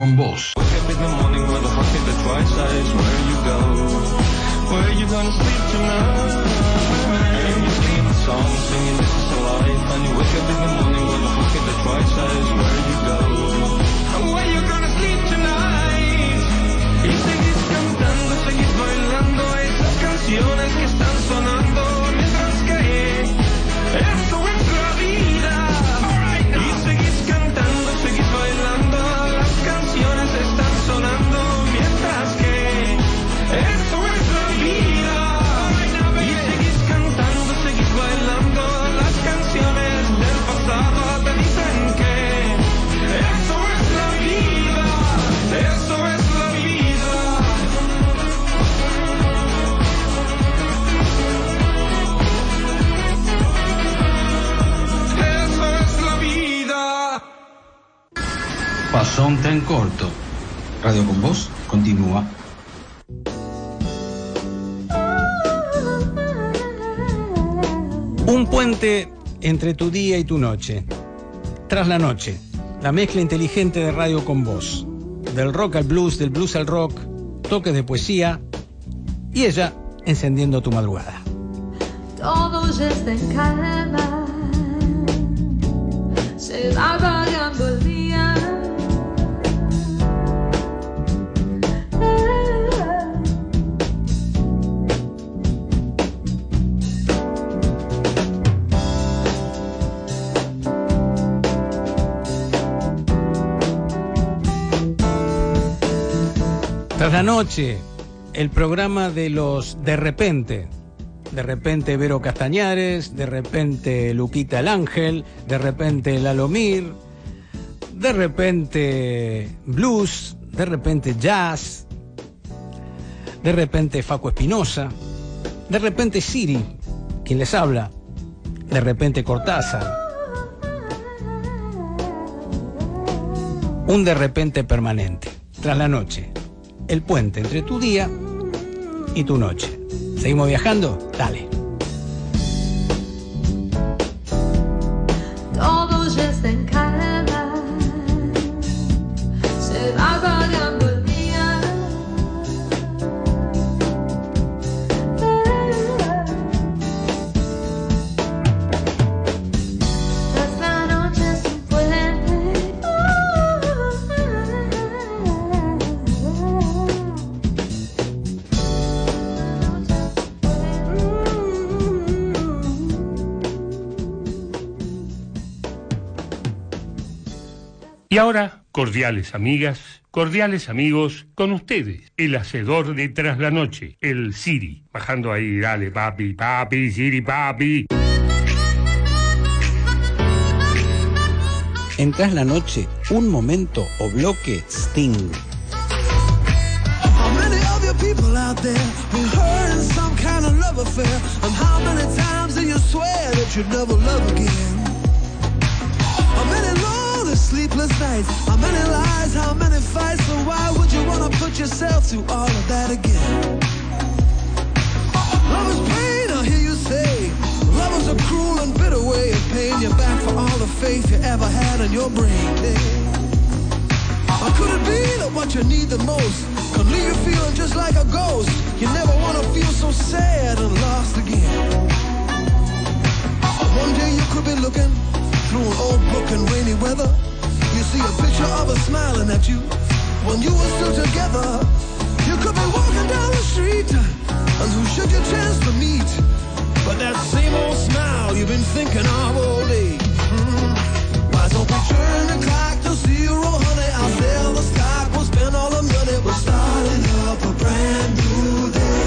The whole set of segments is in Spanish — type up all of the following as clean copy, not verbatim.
Con vos. Y seguís cantando, seguís bailando esas canciones que están sonando mientras que eso es la vida. Y seguís cantando, seguís bailando, las canciones están sonando mientras que eso es la vida. Y seguís cantando, seguís bailando, las canciones del pasado te dicen que eso es la vida, eso es la vida. Eso es la vida. Pasó un tren corto. Radio Con Vos continúa. Un puente entre tu día y tu noche. Tras la noche, la mezcla inteligente de Radio Con Vos. Del rock al blues, del blues al rock, toques de poesía y ella encendiendo tu madrugada. Todo ya está en calma, se va variando el día. Tras la noche, el programa de los de repente. De repente Vero Castañares, de repente Luquita el Ángel, de repente Lalomir, de repente blues, de repente jazz, de repente Facu Espinosa, de repente Siri, quien les habla, de repente Cortázar. Un de repente permanente. Tras la noche, el puente entre tu día y tu noche. ¿Seguimos viajando? Dale. Todo ya está en calma, se va variando el día. Tras la noche es un puente. Y ahora, cordiales amigas, cordiales amigos, con ustedes, el hacedor de Tras la Noche, el Siri. Bajando ahí, dale, papi, papi, Siri, papi. En Tras la Noche, un momento o bloque Sting. How many of you people out there been hurt in some kind of love affair? And how many times do you swear that you'd never love again? How many lonely sleepless nights? How many lies? How many fights? So why would you wanna put yourself through all of that again? Love is pain, I hear you say. Love is a cruel and bitter way of paying you back for all the faith you ever had in your brain. Or could it be that what you need the most could leave you feeling just like a ghost? You never want to feel so sad and lost again. One day you could be looking through an old book in rainy weather. You see a picture of her smiling at you when you were still together. You could be walking down the street and who should you chance to meet? But that same old smile you've been thinking of all day. Why don't we turn the clock to zero, honey? I'll sell the stock, we'll spend all the money. We're starting up a brand new day.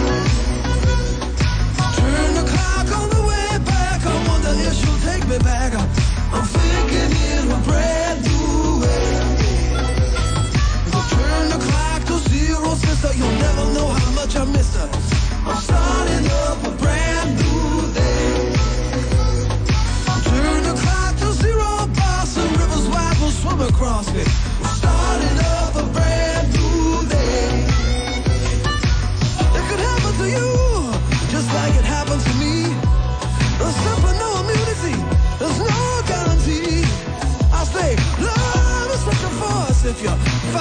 Turn the clock on the way back. I wonder if she'll take me back. I'm thinking in a brand new way. We'll turn the clock to zero, sister. You'll never know how much I miss her. I'm starting up a brand new day. Turn the clock to zero, boss, and rivers wide will swim across me. We're starting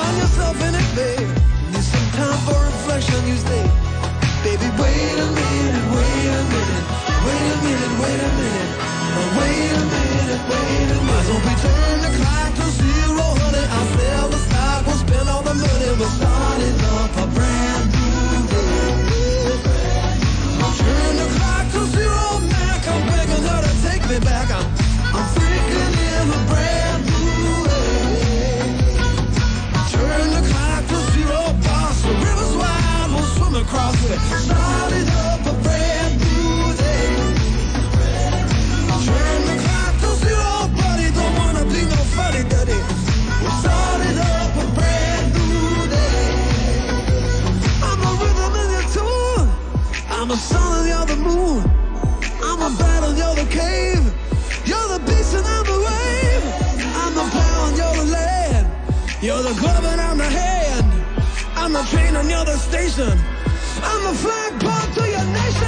find yourself in it, babe. Need some time for reflection, you stay. Baby, wait a minute, wait a minute, wait a minute, wait a minute. Wait a minute, wait a minute. So we turn the clock to 0, honey. I'll sell the stock, we'll spend all the money. We're starting up a brand new day. Turn the clock to 0, Mac. I'm begging her to take me back. I'm freaking in a brand new way. Turn the clock to 0, boss. The river's wide, we'll swim across it. Starting up a brand new day. Turn the clock to 0, buddy. Don't wanna be no fuddy-duddy. We're starting up a brand new day. I'm a rhythm and you're tune. I'm a sun and you're the moon. I'm a battle, you're the cave. You're the beast and I'm the wave. I'm the pound, you're the land. You're the glove and I'm the hand. I'm the train and you're the station. I'm the flagpole to your nation.